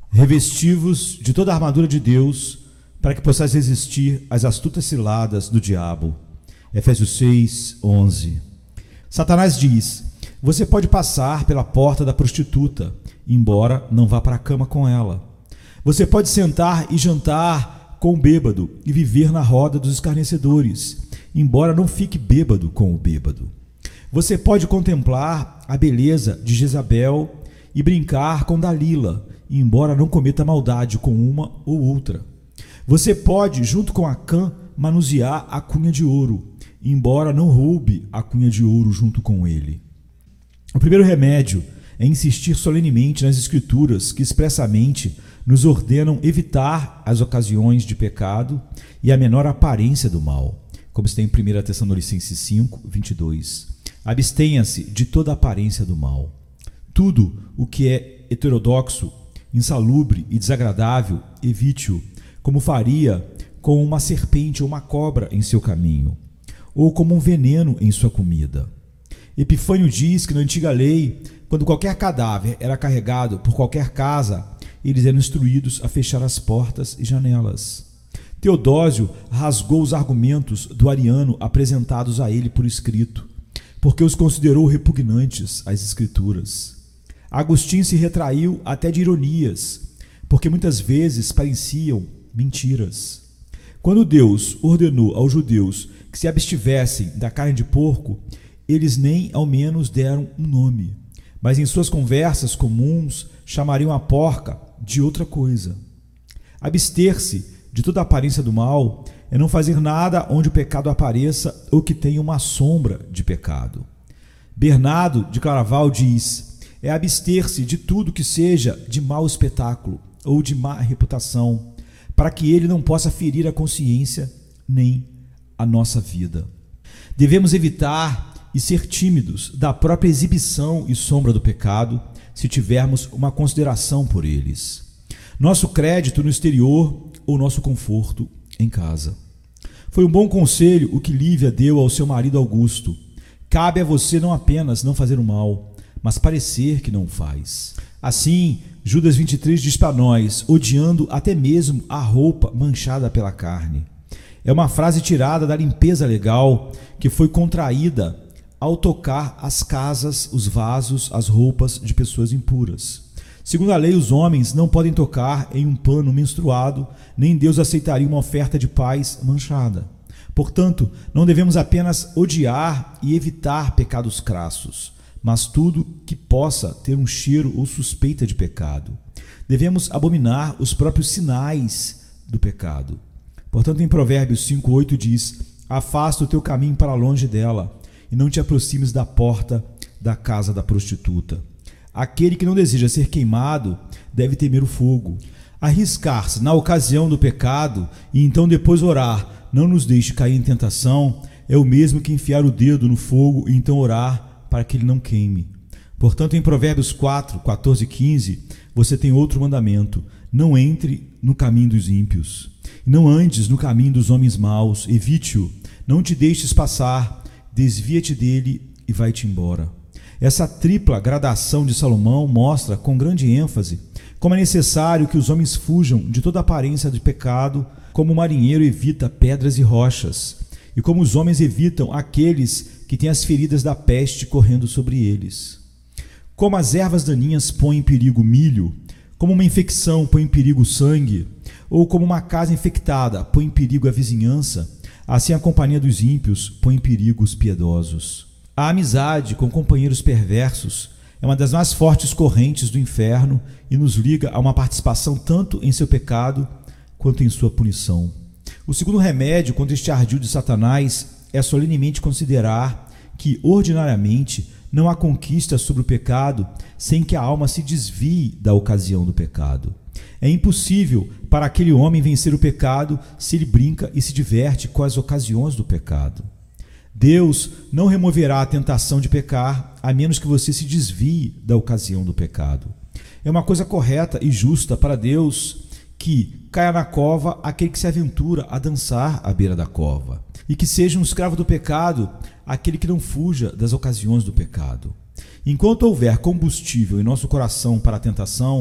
Revesti-vos de toda a armadura de Deus, para que possais resistir às astutas ciladas do diabo. Efésios 6, 11. Satanás diz: você pode passar pela porta da prostituta, embora não vá para a cama com ela. Você pode sentar e jantar com o bêbado e viver na roda dos escarnecedores, embora não fique bêbado com o bêbado. Você pode contemplar a beleza de Jezabel e brincar com Dalila, embora não cometa maldade com uma ou outra. Você pode, junto com Acã, manusear a cunha de ouro, embora não roube a cunha de ouro junto com ele. O primeiro remédio é insistir solenemente nas Escrituras, que expressamente nos ordenam evitar as ocasiões de pecado e a menor aparência do mal, como está em 1 Tessalonicenses 5, 22. Abstenha-se de toda aparência do mal. Tudo o que é heterodoxo, insalubre e desagradável, evite-o, como faria com uma serpente ou uma cobra em seu caminho, ou como um veneno em sua comida. Epifânio diz que na antiga lei, quando qualquer cadáver era carregado por qualquer casa, eles eram instruídos a fechar as portas e janelas. Teodósio rasgou os argumentos do ariano apresentados a ele por escrito, porque os considerou repugnantes às Escrituras. Agostinho se retraiu até de ironias, porque muitas vezes pareciam mentiras. Quando Deus ordenou aos judeus que se abstivessem da carne de porco, eles nem ao menos deram um nome, mas em suas conversas comuns chamariam a porca de outra coisa. Abster-se de toda aparência do mal é não fazer nada onde o pecado apareça ou que tenha uma sombra de pecado. Bernardo de Claraval diz: é abster-se de tudo que seja de mau espetáculo ou de má reputação, para que ele não possa ferir a consciência nem a nossa vida. Devemos evitar e ser tímidos da própria exibição e sombra do pecado, se tivermos uma consideração por eles. Nosso crédito no exterior ou nosso conforto em casa. Foi um bom conselho o que Lívia deu ao seu marido Augusto. Cabe a você não apenas não fazer o mal, mas parecer que não faz. Assim, Judas 23 diz para nós, odiando até mesmo a roupa manchada pela carne. É uma frase tirada da limpeza legal que foi contraída ao tocar as casas, os vasos, as roupas de pessoas impuras. Segundo a lei, os homens não podem tocar em um pano menstruado, nem Deus aceitaria uma oferta de paz manchada. Portanto, não devemos apenas odiar e evitar pecados crassos, mas tudo que possa ter um cheiro ou suspeita de pecado. Devemos abominar os próprios sinais do pecado. Portanto, em Provérbios 5:8 diz: afasta o teu caminho para longe dela, e não te aproximes da porta da casa da prostituta. Aquele que não deseja ser queimado deve temer o fogo. Arriscar-se na ocasião do pecado e então depois orar, não nos deixe cair em tentação, é o mesmo que enfiar o dedo no fogo e então orar para que ele não queime. Portanto, em Provérbios 4, 14 e 15, você tem outro mandamento: não entre no caminho dos ímpios. Não andes no caminho dos homens maus, evite-o, não te deixes passar, desvia-te dele e vai-te embora. Essa tripla gradação de Salomão mostra com grande ênfase como é necessário que os homens fujam de toda aparência de pecado, como o marinheiro evita pedras e rochas, e como os homens evitam aqueles que têm as feridas da peste correndo sobre eles. Como as ervas daninhas põem em perigo o milho, como uma infecção põe em perigo o sangue, ou como uma casa infectada põe em perigo a vizinhança, assim a companhia dos ímpios põe em perigo os piedosos. A amizade com companheiros perversos é uma das mais fortes correntes do inferno e nos liga a uma participação tanto em seu pecado quanto em sua punição. O segundo remédio contra este ardil de Satanás é solenemente considerar que, ordinariamente, não há conquista sobre o pecado sem que a alma se desvie da ocasião do pecado. É impossível para aquele homem vencer o pecado se ele brinca e se diverte com as ocasiões do pecado. Deus não removerá a tentação de pecar a menos que você se desvie da ocasião do pecado. É uma coisa correta e justa para Deus que caia na cova aquele que se aventura a dançar à beira da cova, e que seja um escravo do pecado aquele que não fuja das ocasiões do pecado. Enquanto houver combustível em nosso coração para a tentação,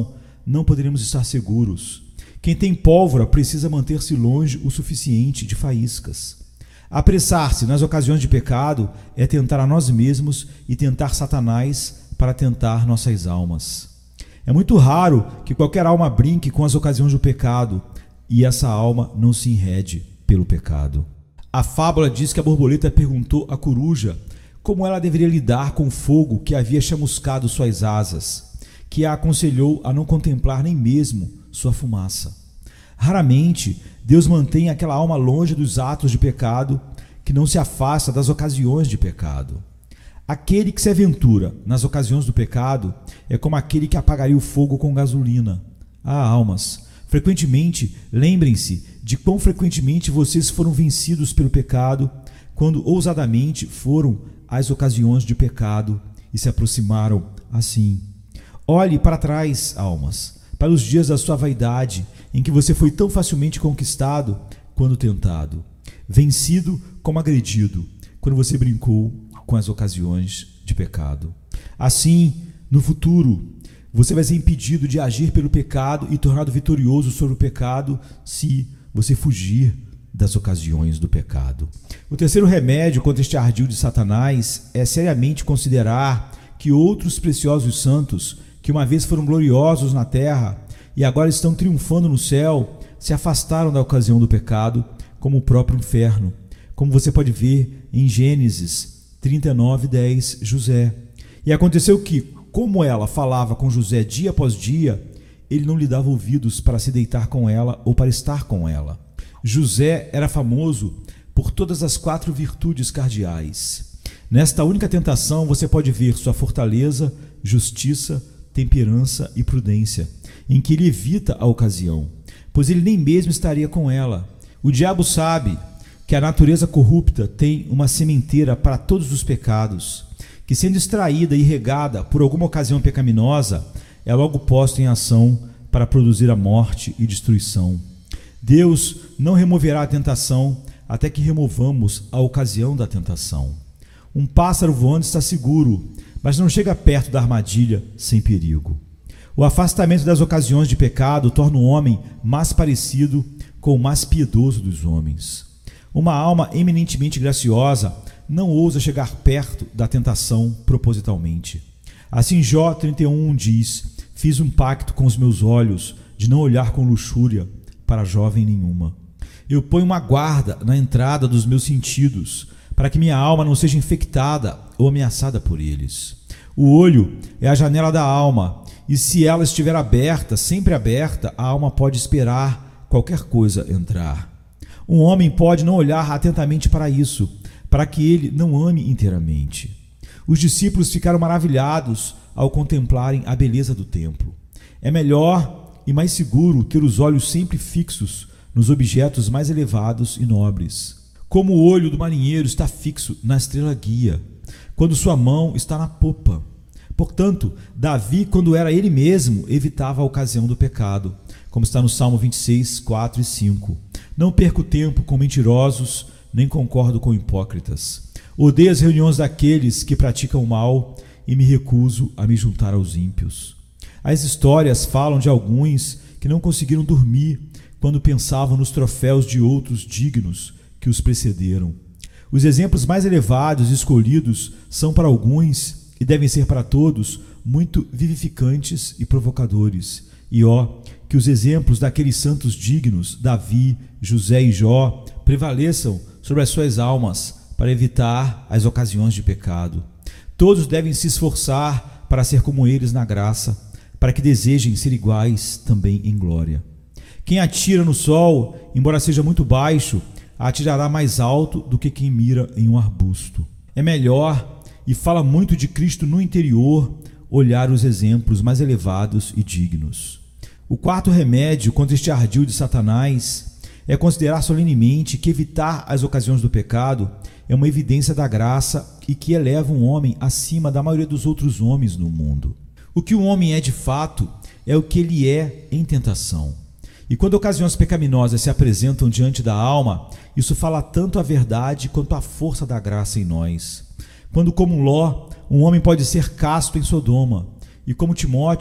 não poderemos estar seguros. Quem tem pólvora precisa manter-se longe o suficiente de faíscas. Apressar-se nas ocasiões de pecado é tentar a nós mesmos e tentar Satanás para tentar nossas almas. É muito raro que qualquer alma brinque com as ocasiões do pecado e essa alma não se enrede pelo pecado. A fábula diz que a borboleta perguntou à coruja como ela deveria lidar com o fogo que havia chamuscado suas asas, que a aconselhou a não contemplar nem mesmo sua fumaça. Raramente, Deus mantém aquela alma longe dos atos de pecado, que não se afasta das ocasiões de pecado. Aquele que se aventura nas ocasiões do pecado é como aquele que apagaria o fogo com gasolina. Ah, almas, frequentemente, lembrem-se de quão frequentemente vocês foram vencidos pelo pecado, quando ousadamente foram às ocasiões de pecado e se aproximaram assim. Olhe para trás, almas, para os dias da sua vaidade, em que você foi tão facilmente conquistado quando tentado, vencido como agredido, quando você brincou com as ocasiões de pecado. Assim, no futuro, você vai ser impedido de agir pelo pecado e tornado vitorioso sobre o pecado se você fugir das ocasiões do pecado. O terceiro remédio contra este ardil de Satanás é seriamente considerar que outros preciosos santos, que uma vez foram gloriosos na terra e agora estão triunfando no céu, se afastaram da ocasião do pecado, como o próprio inferno, como você pode ver em Gênesis 39:10, José. E aconteceu que, como ela falava com José dia após dia, ele não lhe dava ouvidos para se deitar com ela ou para estar com ela. José era famoso por todas as 4 virtudes cardeais. Nesta única tentação você pode ver sua fortaleza, justiça, temperança e prudência, em que ele evita a ocasião, pois ele nem mesmo estaria com ela. O diabo sabe que a natureza corrupta tem uma sementeira para todos os pecados, que sendo extraída e regada por alguma ocasião pecaminosa, é logo posta em ação para produzir a morte e destruição. Deus não removerá a tentação até que removamos a ocasião da tentação. Um pássaro voando está seguro, mas não chega perto da armadilha sem perigo. O afastamento das ocasiões de pecado torna o homem mais parecido com o mais piedoso dos homens. Uma alma eminentemente graciosa não ousa chegar perto da tentação propositalmente. Assim Jó 31 diz: fiz um pacto com os meus olhos de não olhar com luxúria para jovem nenhuma. Eu ponho uma guarda na entrada dos meus sentidos, para que minha alma não seja infectada ou ameaçada por eles. O olho é a janela da alma, e se ela estiver aberta, sempre aberta, a alma pode esperar qualquer coisa entrar. Um homem pode não olhar atentamente para isso, para que ele não ame inteiramente. Os discípulos ficaram maravilhados ao contemplarem a beleza do templo. É melhor e mais seguro ter os olhos sempre fixos nos objetos mais elevados e nobres. Como o olho do marinheiro está fixo na estrela guia, quando sua mão está na popa. Portanto, Davi, quando era ele mesmo, evitava a ocasião do pecado, como está no Salmo 26, 4 e 5. Não perco tempo com mentirosos, nem concordo com hipócritas. Odeio as reuniões daqueles que praticam o mal e me recuso a me juntar aos ímpios. As histórias falam de alguns que não conseguiram dormir quando pensavam nos troféus de outros dignos que os precederam. Os exemplos mais elevados e escolhidos são para alguns, e devem ser para todos, muito vivificantes e provocadores. E que os exemplos daqueles santos dignos, Davi, José e Jó, prevaleçam sobre as suas almas para evitar as ocasiões de pecado. Todos devem se esforçar para ser como eles na graça, para que desejem ser iguais também em glória. Quem atira no sol, embora seja muito baixo, atirará mais alto do que quem mira em um arbusto. É melhor, e fala muito de Cristo no interior, olhar os exemplos mais elevados e dignos. O quarto remédio contra este ardil de Satanás é considerar solenemente que evitar as ocasiões do pecado é uma evidência da graça e que eleva um homem acima da maioria dos outros homens no mundo. O que um homem é de fato é o que ele é em tentação. E quando ocasiões pecaminosas se apresentam diante da alma, isso fala tanto a verdade quanto a força da graça em nós. Quando, como Ló, um homem pode ser casto em Sodoma, e como Timóteo,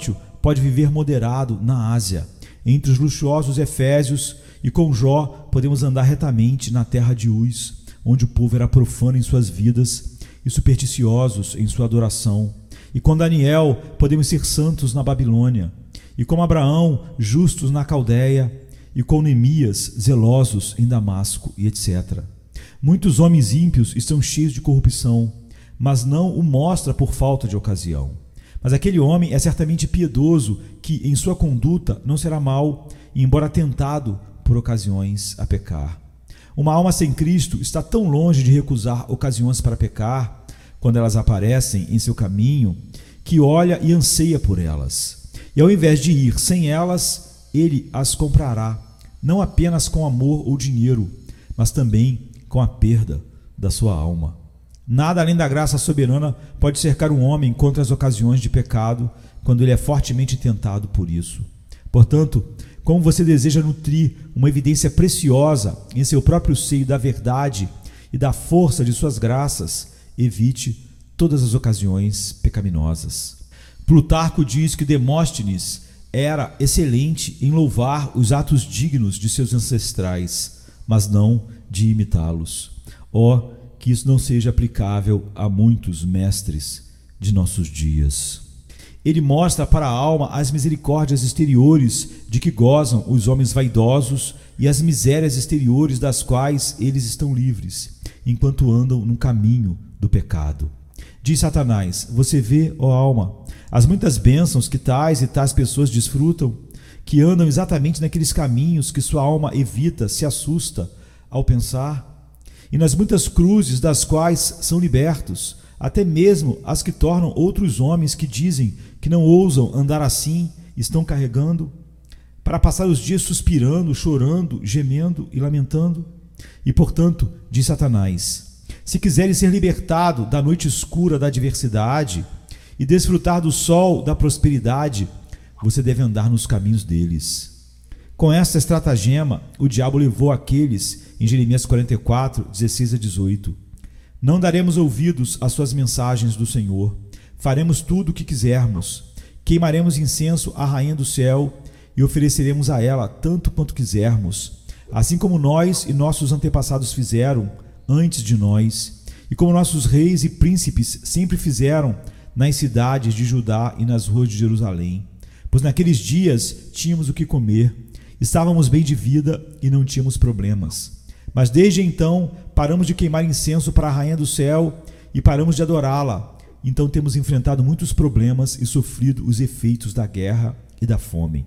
pode viver moderado na Ásia, entre os luxuosos efésios, e com Jó podemos andar retamente na terra de Uz, onde o povo era profano em suas vidas e supersticiosos em sua adoração. E com Daniel podemos ser santos na Babilônia, e com Abraão justos na Caldeia, e com Neemias zelosos em Damasco, e etc. Muitos homens ímpios estão cheios de corrupção, mas não o mostra por falta de ocasião. Mas aquele homem é certamente piedoso, que em sua conduta não será mau, embora tentado por ocasiões a pecar. Uma alma sem Cristo está tão longe de recusar ocasiões para pecar, quando elas aparecem em seu caminho, que olha e anseia por elas. E ao invés de ir sem elas, ele as comprará, não apenas com amor ou dinheiro, mas também com a perda da sua alma. Nada além da graça soberana pode cercar um homem contra as ocasiões de pecado, quando ele é fortemente tentado por isso. Portanto, como você deseja nutrir uma evidência preciosa em seu próprio seio da verdade e da força de suas graças, evite todas as ocasiões pecaminosas. Plutarco diz que Demóstenes era excelente em louvar os atos dignos de seus ancestrais, mas não de imitá-los. Que isso não seja aplicável a muitos mestres de nossos dias. Ele mostra para a alma as misericórdias exteriores de que gozam os homens vaidosos e as misérias exteriores das quais eles estão livres, enquanto andam no caminho do pecado. Diz Satanás: você vê, ó alma, as muitas bênçãos que tais e tais pessoas desfrutam, que andam exatamente naqueles caminhos que sua alma evita, se assusta ao pensar, e nas muitas cruzes das quais são libertos, até mesmo as que tornam outros homens que dizem que não ousam andar assim, estão carregando, para passar os dias suspirando, chorando, gemendo e lamentando. E, portanto, diz Satanás: se quiseres ser libertado da noite escura da adversidade e desfrutar do sol da prosperidade, você deve andar nos caminhos deles. Com esta estratagema, o diabo levou aqueles em Jeremias 44, 16 a 18. Não daremos ouvidos às suas mensagens do Senhor. Faremos tudo o que quisermos. Queimaremos incenso à rainha do céu e ofereceremos a ela tanto quanto quisermos, assim como nós e nossos antepassados fizeram antes de nós, e como nossos reis e príncipes sempre fizeram nas cidades de Judá e nas ruas de Jerusalém. Pois naqueles dias tínhamos o que comer, estávamos bem de vida e não tínhamos problemas. Mas desde então paramos de queimar incenso para a rainha do céu e paramos de adorá-la. Então temos enfrentado muitos problemas e sofrido os efeitos da guerra e da fome.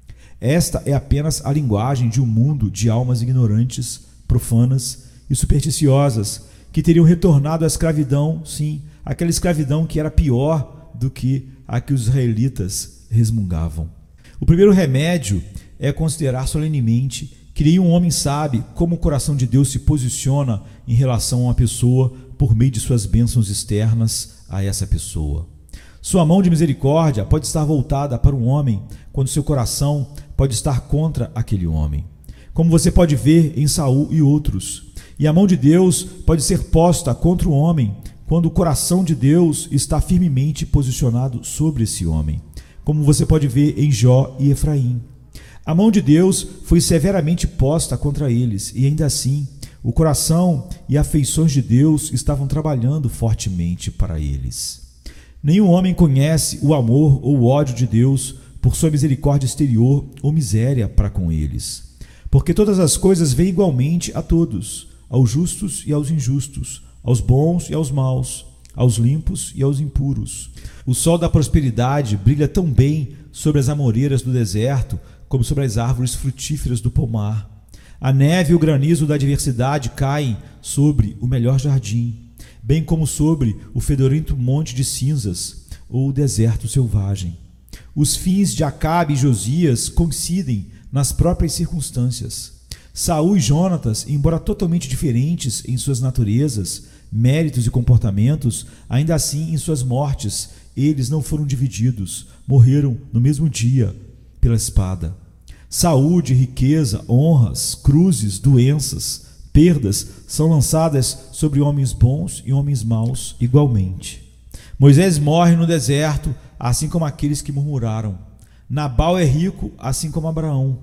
Esta é apenas a linguagem de um mundo de almas ignorantes, profanas e supersticiosas, que teriam retornado à escravidão, sim, aquela escravidão que era pior do que a que os israelitas resmungavam. O primeiro remédio é considerar solenemente que nenhum homem sabe como o coração de Deus se posiciona em relação a uma pessoa por meio de suas bênçãos externas a essa pessoa. Sua mão de misericórdia pode estar voltada para um homem, quando seu coração pode estar contra aquele homem, como você pode ver em Saul e outros. E a mão de Deus pode ser posta contra o homem, quando o coração de Deus está firmemente posicionado sobre esse homem, como você pode ver em Jó e Efraim. A mão de Deus foi severamente posta contra eles, e ainda assim, o coração e afeições de Deus estavam trabalhando fortemente para eles. Nenhum homem conhece o amor ou o ódio de Deus por sua misericórdia exterior ou miséria para com eles, porque todas as coisas vêm igualmente a todos, aos justos e aos injustos, aos bons e aos maus, aos limpos e aos impuros. O sol da prosperidade brilha tão bem sobre as amoreiras do deserto como sobre as árvores frutíferas do pomar. A neve e o granizo da adversidade caem sobre o melhor jardim, bem como sobre o fedorento monte de cinzas ou o deserto selvagem. Os fins de Acabe e Josias coincidem nas próprias circunstâncias. Saul e Jonatas, embora totalmente diferentes em suas naturezas, méritos e comportamentos, ainda assim em suas mortes eles não foram divididos, morreram no mesmo dia pela espada. Saúde, riqueza, honras, cruzes, doenças, perdas são lançadas sobre homens bons e homens maus igualmente. Moisés morre no deserto, assim como aqueles que murmuraram. Nabal é rico, assim como Abraão.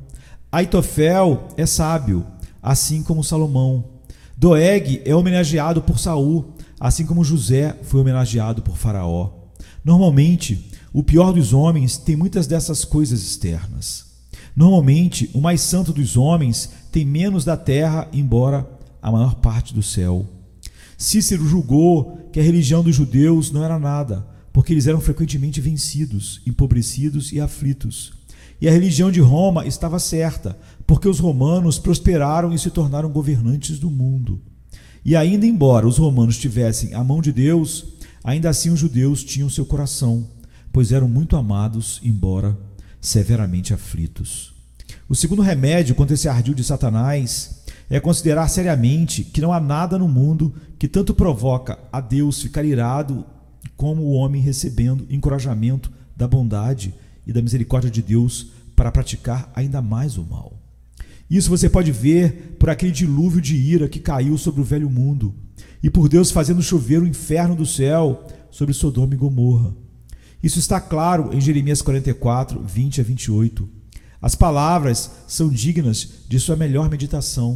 Aitofel é sábio, assim como Salomão. Doeg é homenageado por Saul, assim como José foi homenageado por Faraó. Normalmente, o pior dos homens tem muitas dessas coisas externas. Normalmente, o mais santo dos homens tem menos da terra, embora a maior parte do céu. Cícero julgou que a religião dos judeus não era nada, porque eles eram frequentemente vencidos, empobrecidos e aflitos. E a religião de Roma estava certa, porque os romanos prosperaram e se tornaram governantes do mundo. E ainda embora os romanos tivessem a mão de Deus, ainda assim os judeus tinham seu coração, pois eram muito amados, embora severamente aflitos. O segundo remédio contra esse ardil de Satanás é considerar seriamente que não há nada no mundo que tanto provoca a Deus ficar irado como o homem recebendo encorajamento da bondade e da misericórdia de Deus para praticar ainda mais o mal. Isso você pode ver por aquele dilúvio de ira que caiu sobre o velho mundo e por Deus fazendo chover o inferno do céu sobre Sodoma e Gomorra. Isso está claro em Jeremias 44, 20 a 28. As palavras são dignas de sua melhor meditação.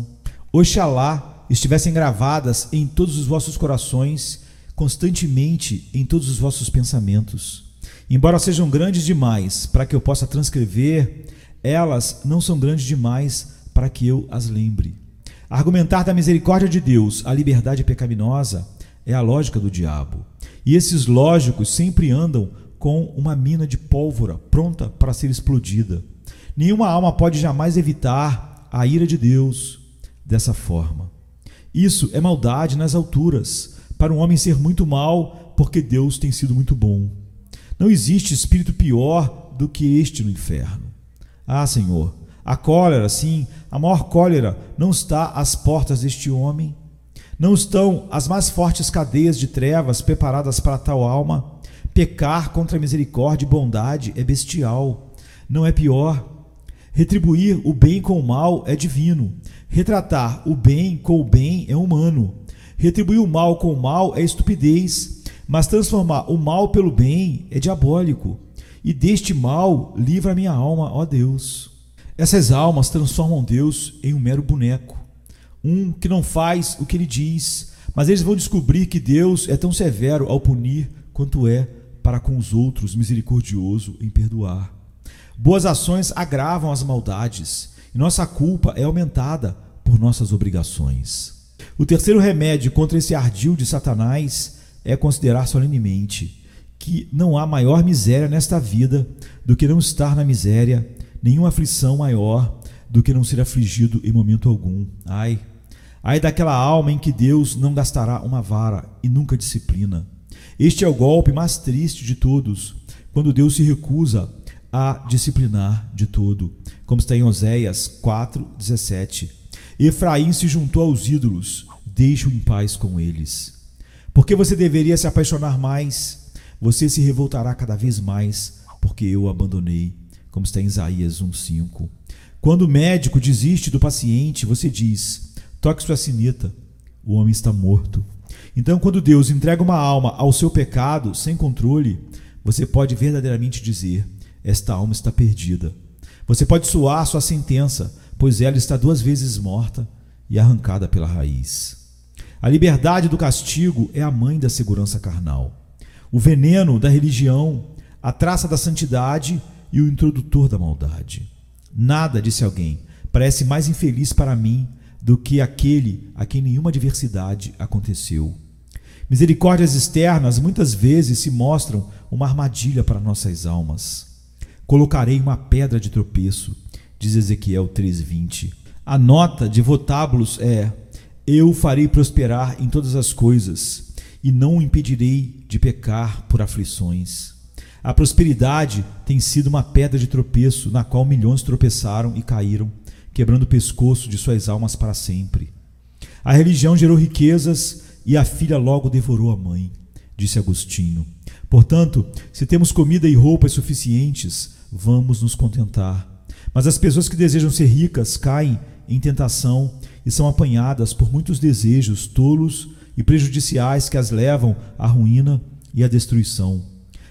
Oxalá estivessem gravadas em todos os vossos corações, constantemente em todos os vossos pensamentos. Embora sejam grandes demais para que eu possa transcrever, elas não são grandes demais para que eu as lembre. Argumentar da misericórdia de Deus à liberdade pecaminosa é a lógica do diabo. E esses lógicos sempre andam com uma mina de pólvora pronta para ser explodida. Nenhuma alma pode jamais evitar a ira de Deus dessa forma. Isso é maldade nas alturas, para um homem ser muito mal, porque Deus tem sido muito bom. Não existe espírito pior do que este no inferno. Ah, Senhor, a cólera, sim, a maior cólera não está às portas deste homem. Não estão as mais fortes cadeias de trevas preparadas para tal alma. Pecar contra a misericórdia e bondade é bestial, não é pior. Retribuir o bem com o mal é divino. Retratar o bem com o bem é humano. Retribuir o mal com o mal é estupidez, mas transformar o mal pelo bem é diabólico. E deste mal livra a minha alma, ó Deus. Essas almas transformam Deus em um mero boneco, um que não faz o que ele diz, mas eles vão descobrir que Deus é tão severo ao punir quanto é para com os outros misericordioso em perdoar. Boas ações agravam as maldades, e nossa culpa é aumentada por nossas obrigações. O terceiro remédio contra esse ardil de Satanás é considerar solenemente que não há maior miséria nesta vida do que não estar na miséria, nenhuma aflição maior do que não ser afligido em momento algum. Ai daquela alma em que Deus não gastará uma vara e nunca disciplina. Este é o golpe mais triste de todos, quando Deus se recusa a disciplinar de todo, como está em Oséias 4:17. Efraim se juntou aos ídolos, deixe-o em paz com eles. Porque você deveria se apaixonar mais, você se revoltará cada vez mais, porque eu o abandonei, como está em Isaías 1:5. Quando o médico desiste do paciente, você diz: toque sua sineta, o homem está morto. Então, quando Deus entrega uma alma ao seu pecado, sem controle, você pode verdadeiramente dizer: esta alma está perdida. Você pode soar sua sentença, pois ela está 2 vezes morta e arrancada pela raiz. A liberdade do castigo é a mãe da segurança carnal. O veneno da religião, a traça da santidade e o introdutor da maldade. Nada, disse alguém, parece mais infeliz para mim do que aquele a quem nenhuma adversidade aconteceu. Misericórdias externas muitas vezes se mostram uma armadilha para nossas almas. Colocarei uma pedra de tropeço, diz Ezequiel 3:20. A nota de votábulos é: eu farei prosperar em todas as coisas e não o impedirei de pecar por aflições. A prosperidade tem sido uma pedra de tropeço na qual milhões tropeçaram e caíram, quebrando o pescoço de suas almas para sempre. A religião gerou riquezas e a filha logo devorou a mãe, disse Agostinho. Portanto, se temos comida e roupas suficientes, vamos nos contentar. Mas as pessoas que desejam ser ricas caem em tentação e são apanhadas por muitos desejos tolos e prejudiciais que as levam à ruína e à destruição.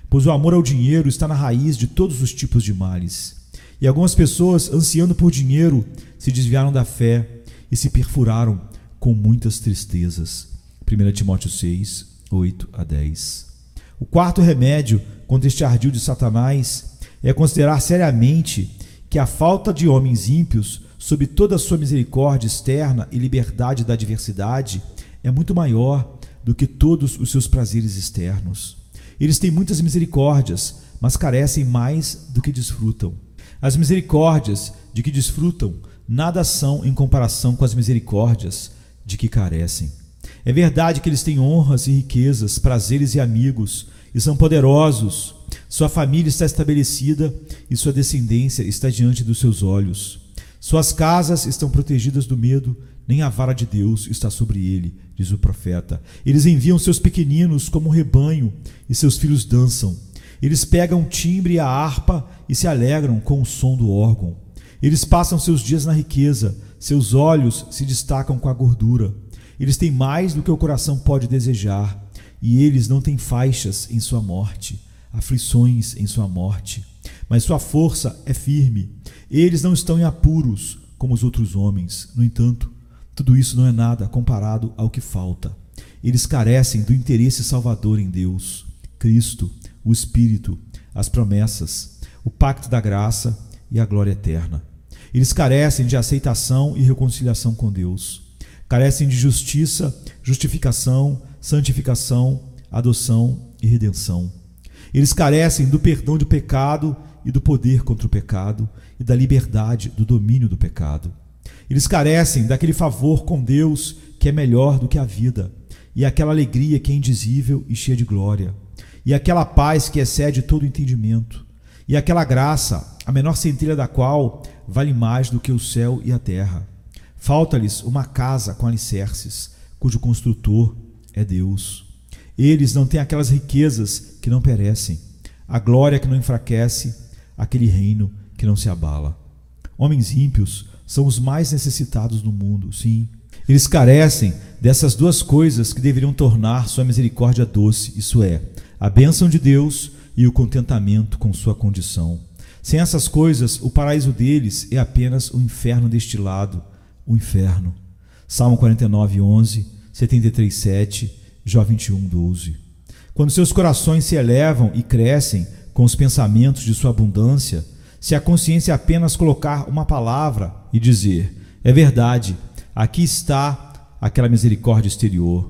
pois o amor ao dinheiro está na raiz de todos os tipos de males. E algumas pessoas, ansiando por dinheiro, se desviaram da fé e se perfuraram com muitas tristezas. 1 Timóteo 6, 8 a 10. O quarto remédio contra este ardil de Satanás é considerar seriamente que a falta de homens ímpios, sob toda a sua misericórdia externa e liberdade da adversidade, é muito maior do que todos os seus prazeres externos. Eles têm muitas misericórdias, mas carecem mais do que desfrutam. As misericórdias de que desfrutam nada são em comparação com as misericórdias de que carecem. É verdade que eles têm honras e riquezas, prazeres e amigos, e são poderosos. Sua família está estabelecida e sua descendência está diante dos seus olhos. Suas casas estão protegidas do medo, nem a vara de Deus está sobre ele, diz o profeta. Eles enviam seus pequeninos como um rebanho e seus filhos dançam. Eles pegam o timbre e a harpa e se alegram com o som do órgão. Eles passam seus dias na riqueza, seus olhos se destacam com a gordura. Eles têm mais do que o coração pode desejar, e eles não têm faixas em sua morte, aflições em sua morte. Mas sua força é firme. Eles não estão em apuros como os outros homens. No entanto, tudo isso não é nada comparado ao que falta. Eles carecem do interesse salvador em Deus, Cristo, o Espírito, as promessas, o pacto da graça e a glória eterna. Eles carecem de aceitação e reconciliação com Deus. Carecem de justiça, justificação, santificação, adoção e redenção. Eles carecem do perdão do pecado e do poder contra o pecado e da liberdade do domínio do pecado. Eles carecem daquele favor com Deus que é melhor do que a vida, e aquela alegria que é indizível e cheia de glória, e aquela paz que excede todo entendimento, e aquela graça, a menor centelha da qual vale mais do que o céu e a terra. Falta-lhes uma casa com alicerces, cujo construtor é Deus. Eles não têm aquelas riquezas que não perecem, a glória que não enfraquece, aquele reino que não se abala. Homens ímpios são os mais necessitados no mundo, sim. Eles carecem dessas duas coisas que deveriam tornar sua misericórdia doce, isso é, a bênção de Deus e o contentamento com sua condição. Sem essas coisas, o paraíso deles é apenas o inferno destilado, o inferno. Salmo 49, 11, 73, 7, Jó 21, 12. Quando seus corações se elevam e crescem com os pensamentos de sua abundância, se a consciência apenas colocar uma palavra e dizer, é verdade, aqui está aquela misericórdia exterior.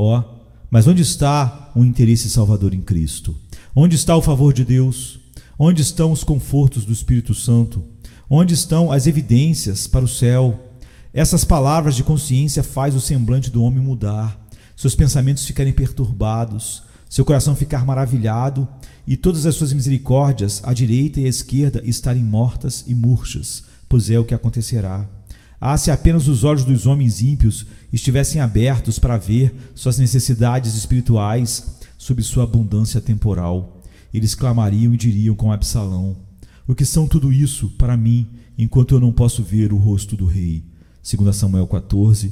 Mas onde está o interesse salvador em Cristo? Onde está o favor de Deus? Onde estão os confortos do Espírito Santo? Onde estão as evidências para o céu? Essas palavras de consciência faz o semblante do homem mudar, seus pensamentos ficarem perturbados, seu coração ficar maravilhado e todas as suas misericórdias, à direita e à esquerda, estarem mortas e murchas, pois é o que acontecerá. Se apenas os olhos dos homens ímpios estivessem abertos para ver suas necessidades espirituais sob sua abundância temporal, eles clamariam e diriam com Absalão, o que são tudo isso para mim, enquanto eu não posso ver o rosto do rei? 2 Samuel 14,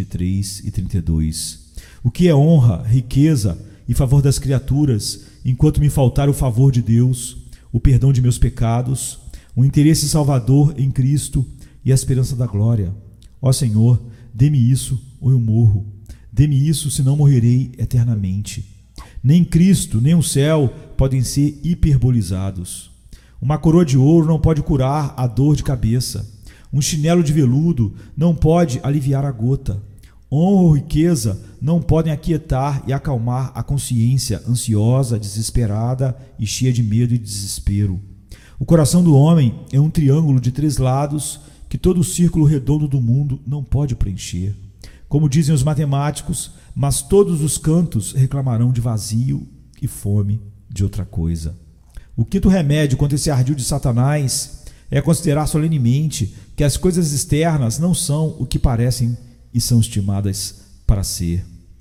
23 e 32. O que é honra, riqueza e favor das criaturas, enquanto me faltar o favor de Deus, o perdão de meus pecados, o interesse salvador em Cristo e a esperança da glória? Ó Senhor, dê-me isso ou eu morro. Dê-me isso, senão morrerei eternamente. Nem Cristo, nem o céu podem ser hiperbolizados. Uma coroa de ouro não pode curar a dor de cabeça. Um chinelo de veludo não pode aliviar a gota. Honra ou riqueza não podem aquietar e acalmar a consciência ansiosa, desesperada e cheia de medo e desespero. O coração do homem é um triângulo de 3 lados que todo o círculo redondo do mundo não pode preencher. Como dizem os matemáticos, mas todos os cantos reclamarão de vazio e fome de outra coisa. O quinto remédio contra esse ardil de Satanás é considerar solenemente que as coisas externas não são o que parecem e são estimadas para ser.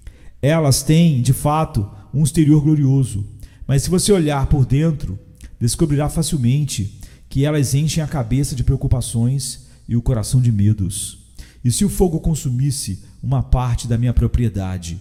Elas têm, de fato, um exterior glorioso, mas se você olhar por dentro, descobrirá facilmente que elas enchem a cabeça de preocupações e o coração de medos. E se o fogo consumisse uma parte da minha propriedade,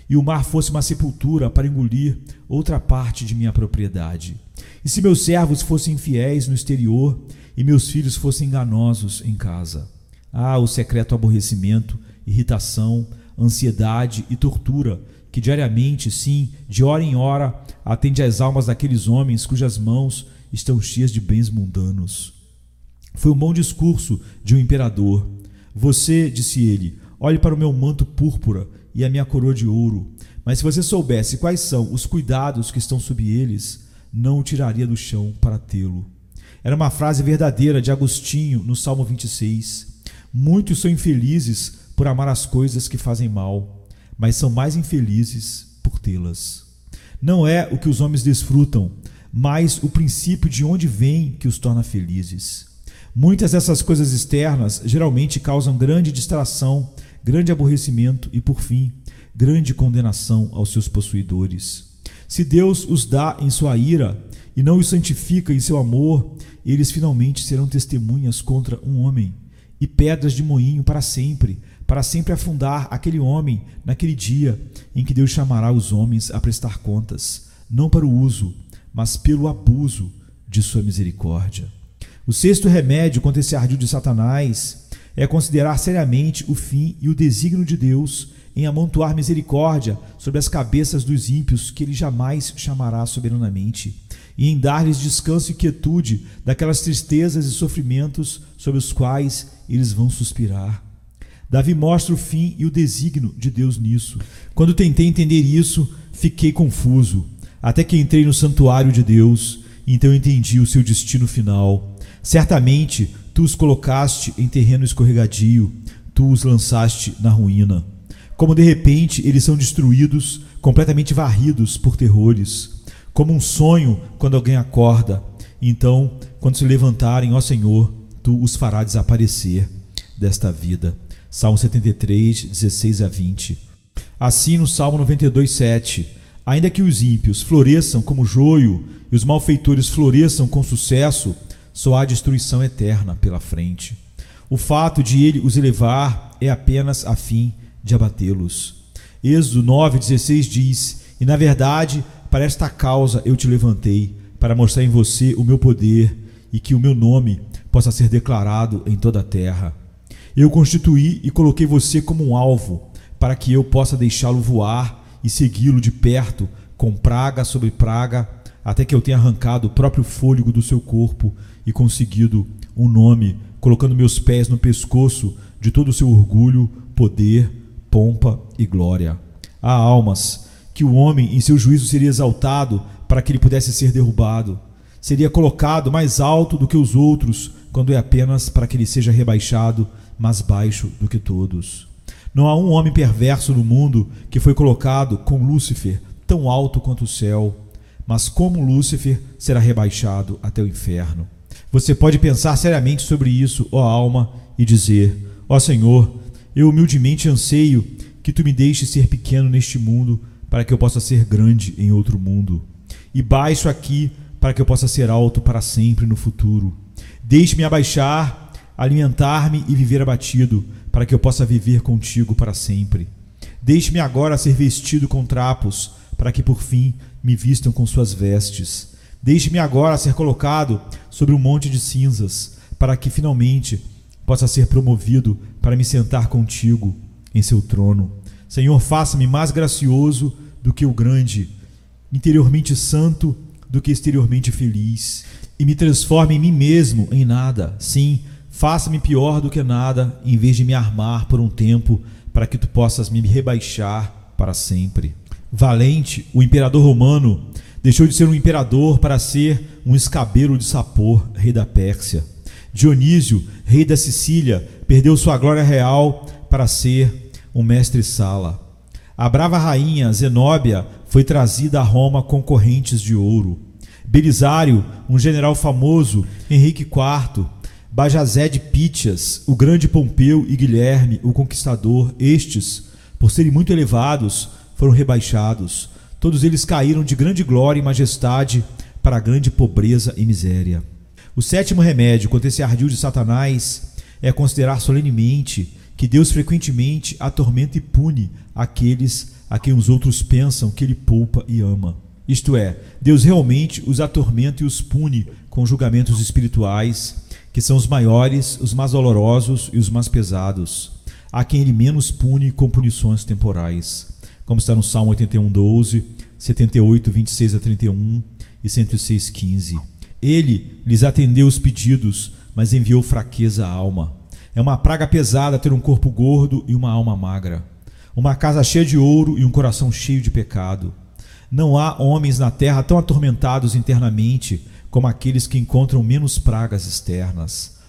e o mar fosse uma sepultura para engolir outra parte de minha propriedade. E se meus servos fossem infiéis no exterior e meus filhos fossem enganosos em casa. Ah, o secreto aborrecimento, irritação, ansiedade e tortura, que diariamente, sim, de hora em hora, atende às almas daqueles homens cujas mãos estão cheias de bens mundanos. Foi um bom discurso de um imperador. Você, disse ele, olhe para o meu manto púrpura e a minha coroa de ouro, mas se você soubesse quais são os cuidados que estão sob eles, não o tiraria do chão para tê-lo. Era uma frase verdadeira de Agostinho no Salmo 26. Muitos são infelizes por amar as coisas que fazem mal, mas são mais infelizes por tê-las. Não é o que os homens desfrutam, mas o princípio de onde vem que os torna felizes. Muitas dessas coisas externas geralmente causam grande distração, grande aborrecimento e, por fim, grande condenação aos seus possuidores. Se Deus os dá em sua ira e não os santifica em seu amor, eles finalmente serão testemunhas contra um homem e pedras de moinho para sempre afundar aquele homem naquele dia em que Deus chamará os homens a prestar contas, não para o uso, mas pelo abuso de sua misericórdia. O sexto remédio contra esse ardil de Satanás é considerar seriamente o fim e o desígnio de Deus em amontoar misericórdia sobre as cabeças dos ímpios que ele jamais chamará soberanamente, e em dar-lhes descanso e quietude daquelas tristezas e sofrimentos sobre os quais eles vão suspirar. Davi mostra o fim e o desígnio de Deus nisso. Quando tentei entender isso, fiquei confuso, até que entrei no santuário de Deus, e então entendi o seu destino final. Certamente, tu os colocaste em terreno escorregadio, tu os lançaste na ruína. Como de repente eles são destruídos, completamente varridos por terrores, como um sonho quando alguém acorda. Então, quando se levantarem, ó Senhor, tu os farás desaparecer desta vida. Salmo 73, 16 a 20. Assim, no Salmo 92, 7, ainda que os ímpios floresçam como joio e os malfeitores floresçam com sucesso, só há destruição eterna pela frente. O fato de ele os elevar é apenas a fim de abatê-los. Êxodo 9,16 diz: e na verdade, para esta causa eu te levantei, para mostrar em você o meu poder e que o meu nome possa ser declarado em toda a terra. Eu constituí e coloquei você como um alvo, para que eu possa deixá-lo voar e segui-lo de perto, com praga sobre praga, até que eu tenha arrancado o próprio fôlego do seu corpo e conseguido um nome, colocando meus pés no pescoço de todo o seu orgulho, poder, pompa e glória. Há almas que o homem em seu juízo seria exaltado para que ele pudesse ser derrubado. Seria colocado mais alto do que os outros, quando é apenas para que ele seja rebaixado, mais baixo do que todos. Não há um homem perverso no mundo que foi colocado com Lúcifer tão alto quanto o céu, mas como Lúcifer será rebaixado até o inferno. Você pode pensar seriamente sobre isso, ó alma, e dizer: ó Senhor, eu humildemente anseio que tu me deixes ser pequeno neste mundo, para que eu possa ser grande em outro mundo, e baixo aqui, para que eu possa ser alto para sempre no futuro. Deixe-me abaixar, alimentar-me e viver abatido, para que eu possa viver contigo para sempre. Deixe-me agora ser vestido com trapos, para que por fim me vistam com suas vestes. Deixe-me agora ser colocado sobre um monte de cinzas, para que finalmente possa ser promovido para me sentar contigo em seu trono. Senhor, faça-me mais gracioso do que o grande, interiormente santo do que exteriormente feliz, e me transforme em mim mesmo em nada. Sim, faça-me pior do que nada, em vez de me armar por um tempo, para que tu possas me rebaixar para sempre. Valente, o imperador romano deixou de ser um imperador para ser um escabelo de Sapor, rei da Pérsia. Dionísio, rei da Sicília, perdeu sua glória real para ser um mestre-sala. A brava rainha Zenóbia foi trazida a Roma com correntes de ouro. Belisário, um general famoso, Henrique IV, Bajazé de Pítias, o grande Pompeu e Guilherme, o conquistador, estes, por serem muito elevados, foram rebaixados. Todos eles caíram de grande glória e majestade para grande pobreza e miséria. O sétimo remédio contra esse ardil de Satanás é considerar solenemente que Deus frequentemente atormenta e pune aqueles a quem os outros pensam que Ele poupa e ama. Isto é, Deus realmente os atormenta e os pune com julgamentos espirituais, que são os maiores, os mais dolorosos e os mais pesados, a quem Ele menos pune com punições temporais, como está no Salmo 81:12, 78, 26 a 31 e 106, 15. Ele lhes atendeu os pedidos, mas enviou fraqueza à alma. É uma praga pesada ter um corpo gordo e uma alma magra, uma casa cheia de ouro e um coração cheio de pecado. Não há homens na terra tão atormentados internamente como aqueles que encontram menos pragas externas.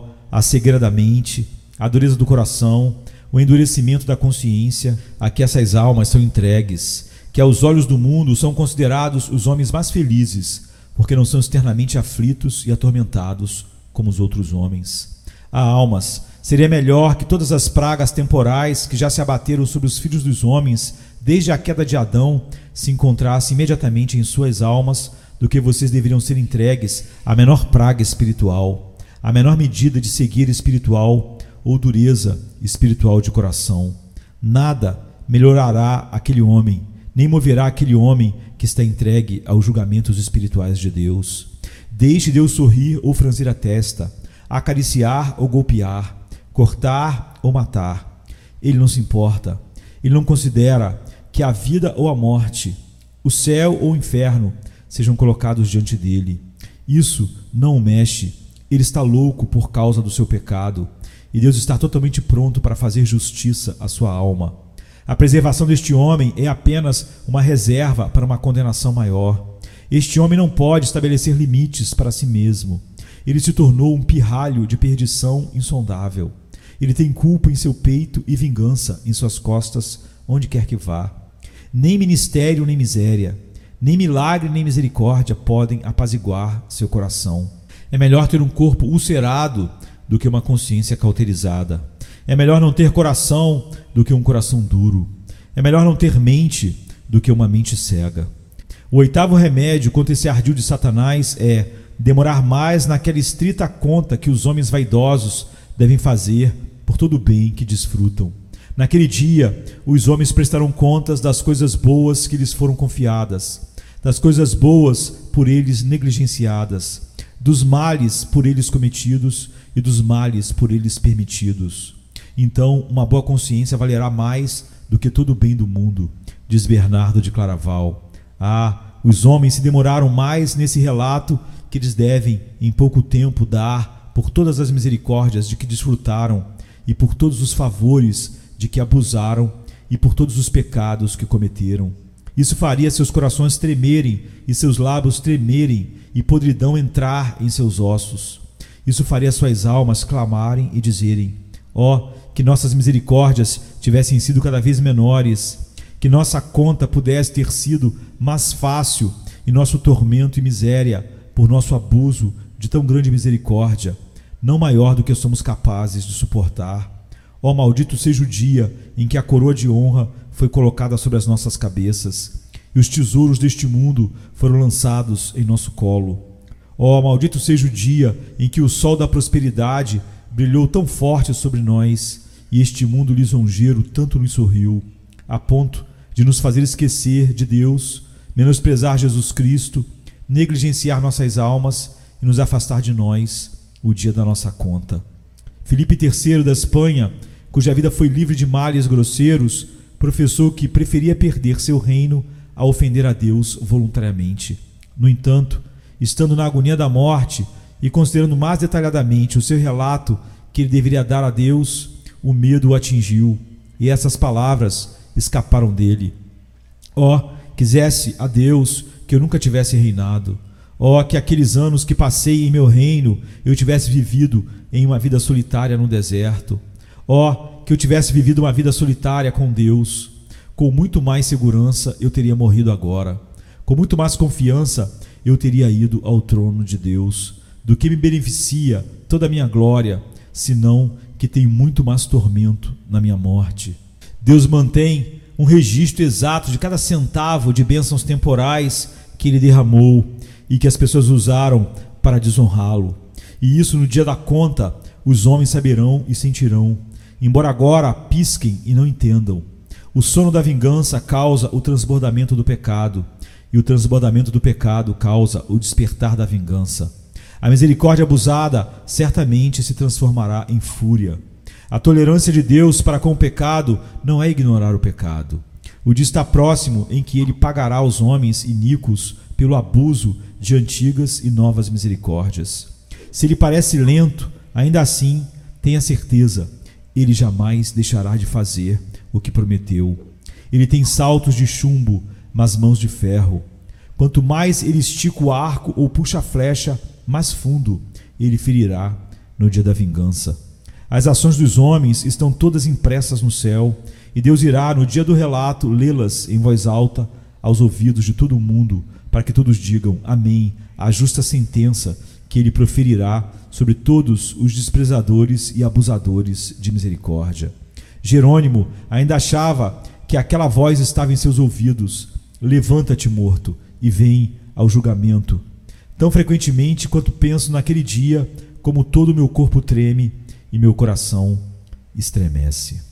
A cegueira da mente, a dureza do coração, o endurecimento da consciência a que essas almas são entregues, que aos olhos do mundo são considerados os homens mais felizes, porque não são externamente aflitos e atormentados como os outros homens. Almas, seria melhor que todas as pragas temporais que já se abateram sobre os filhos dos homens desde a queda de Adão se encontrassem imediatamente em suas almas, do que vocês deveriam ser entregues à menor praga espiritual, à menor medida de cegueira espiritual ou dureza espiritual de coração. Nada melhorará aquele homem, nem moverá aquele homem que está entregue aos julgamentos espirituais de Deus. Deixe Deus sorrir ou franzir a testa, acariciar ou golpear, cortar ou matar. Ele não se importa. Ele não considera que a vida ou a morte, o céu ou o inferno sejam colocados diante dele. Isso não o mexe. Ele está louco por causa do seu pecado, e Deus está totalmente pronto para fazer justiça à sua alma. A preservação deste homem é apenas uma reserva para uma condenação maior. Este homem não pode estabelecer limites para si mesmo. Ele se tornou um pirralho de perdição insondável. Ele tem culpa em seu peito e vingança em suas costas, onde quer que vá. Nem ministério nem miséria, nem milagre nem misericórdia podem apaziguar seu coração. É melhor ter um corpo ulcerado do que uma consciência cauterizada. É melhor não ter coração do que um coração duro. É melhor não ter mente do que uma mente cega. O oitavo remédio contra esse ardil de Satanás é demorar mais naquela estrita conta que os homens vaidosos devem fazer por todo o bem que desfrutam. Naquele dia, os homens prestarão contas das coisas boas que lhes foram confiadas, das coisas boas por eles negligenciadas, dos males por eles cometidos e dos males por eles permitidos. Então, uma boa consciência valerá mais do que todo o bem do mundo, diz Bernardo de Claraval. Os homens se demoraram mais nesse relato que eles devem, em pouco tempo, dar por todas as misericórdias de que desfrutaram e por todos os favores de que abusaram e por todos os pecados que cometeram. Isso faria seus corações tremerem e seus lábios tremerem e podridão entrar em seus ossos. Isso faria suas almas clamarem e dizerem: que nossas misericórdias tivessem sido cada vez menores, que nossa conta pudesse ter sido mais fácil e nosso tormento e miséria por nosso abuso de tão grande misericórdia, não maior do que somos capazes de suportar. Maldito seja o dia em que a coroa de honra foi colocada sobre as nossas cabeças e os tesouros deste mundo foram lançados em nosso colo. Maldito seja o dia em que o sol da prosperidade brilhou tão forte sobre nós e este mundo lisonjeiro tanto nos sorriu, a ponto de nos fazer esquecer de Deus, menosprezar Jesus Cristo, negligenciar nossas almas e nos afastar de nós o dia da nossa conta. Filipe III da Espanha, cuja vida foi livre de males grosseiros, professou que preferia perder seu reino a ofender a Deus voluntariamente. No entanto, estando na agonia da morte e considerando mais detalhadamente o seu relato que ele deveria dar a Deus, o medo o atingiu e essas palavras escaparam dele: quisesse a Deus que eu nunca tivesse reinado. Que aqueles anos que passei em meu reino eu tivesse vivido em uma vida solitária no deserto. Que eu tivesse vivido uma vida solitária com Deus. Com muito mais segurança eu teria morrido agora. Com muito mais confiança eu teria ido ao trono de Deus. Do que me beneficia toda a minha glória, senão que tenho muito mais tormento na minha morte. Deus mantém um registro exato de cada centavo de bênçãos temporais que Ele derramou e que as pessoas usaram para desonrá-lo. E isso no dia da conta os homens saberão e sentirão. embora agora pisquem e não entendam. O sono da vingança causa o transbordamento do pecado, e o transbordamento do pecado causa o despertar da vingança. A misericórdia abusada certamente se transformará em fúria. A tolerância de Deus para com o pecado não é ignorar o pecado. O dia está próximo em que ele pagará aos homens iníquos pelo abuso de antigas e novas misericórdias. Se ele parece lento, ainda assim, tenha certeza, ele jamais deixará de fazer o que prometeu. Ele tem saltos de chumbo, mas mãos de ferro. Quanto mais ele estica o arco ou puxa a flecha, mais fundo ele ferirá no dia da vingança. As ações dos homens estão todas impressas no céu, e Deus irá, no dia do relato, lê-las em voz alta aos ouvidos de todo o mundo, para que todos digam amém à justa sentença que ele proferirá sobre todos os desprezadores e abusadores de misericórdia. Jerônimo ainda achava que aquela voz estava em seus ouvidos: levanta-te, morto, e vem ao julgamento. Tão frequentemente quanto penso naquele dia, como todo o meu corpo treme e meu coração estremece.